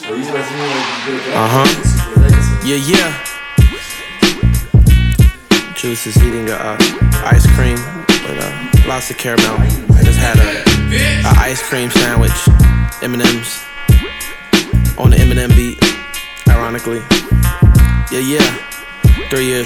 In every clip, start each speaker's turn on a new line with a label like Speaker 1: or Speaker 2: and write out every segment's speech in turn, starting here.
Speaker 1: Yeah. Juice is eating ice cream with lots of caramel. I just had a ice cream sandwich, M&M's, on the Eminem beat, ironically. Yeah. 3 years.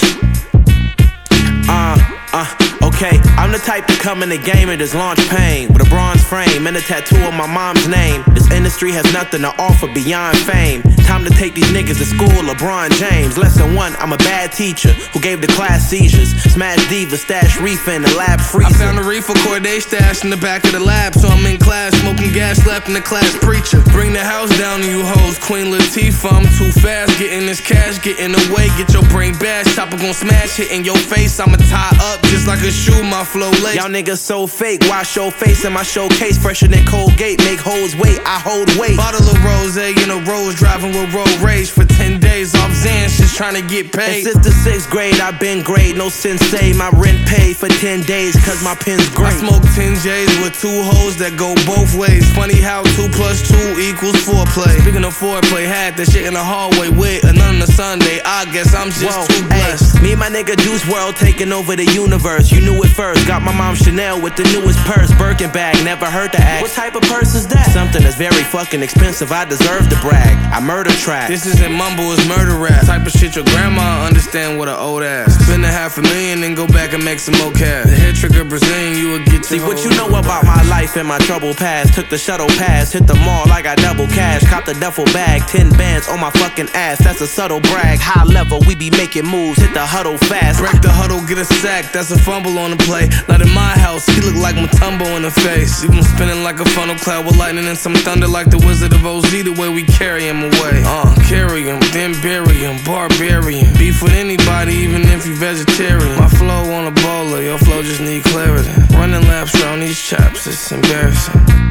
Speaker 1: Okay, I'm the type to come in the game and just launch pain with a bronze frame and a tattoo of my mom's name. This industry has nothing to offer beyond fame. Time to take these niggas to school, LeBron James. Lesson 1, I'm a bad teacher who gave the class seizures. Smash divas, stash reefer in the lab freezer.
Speaker 2: I found a reefer Corday stash in the back of the lab, so I'm in class smoking gas, slapping the class preacher. Bring the house down to you hoes, Queen Latifah. I'm too fast, getting this cash, getting away, get your brain bashed. Chopper gon' smash, hitting your face. I'ma tie up just like a shoe, my flow lace.
Speaker 1: Y'all niggas so fake, wash your face in my showcase. Fresher than Colgate, make hoes wait, I hold weight.
Speaker 2: Bottle of rosé in a rose, driving with road rage for 10 days off Xans, just trying to get paid.
Speaker 1: And since the 6th grade, I've been great, no sensei. My rent paid for 10 days, cause my pen's great.
Speaker 2: I smoke 10 J's with 2 hoes that go both ways. Funny how 2 + 2 equals 4 Speaking of foreplay, had that shit in the hallway with another Sunday. I guess I'm just too blessed.
Speaker 1: Me and my nigga Juice WRLD taking over the universe. You knew it first, got my mom Chanel with the newest purse. Birkin bag, never heard to ask, what type of purse is that? Something that's very fucking expensive, I deserve to brag. I murder track.
Speaker 2: This isn't mumble, it's murder rap. Type of shit your grandma understand with an old ass. Spend $500,000 and go back and make some more cash. The head trigger Brazilian, you would get
Speaker 1: See what you know about my life and my troubled past. Took the shuttle pass, hit the mall, I got double cash. Cop the duffel bag, 10 bands on my fucking ass. That's a subtle brag. High level, we be making moves, hit the huddle fast.
Speaker 2: Break the huddle, get a sack, that's a fumble on the play. Not in my house, he look like Mutombo in the face. Leave him spinning like a funnel cloud with lightning and some thunder, like the Wizard of Oz, the way we carry him away. Carry him, then bury him, barbarian. Beef with anybody, even if you vegetarian. My flow on a bowler, your flow just need clarity. Running laps around these chaps, it's embarrassing.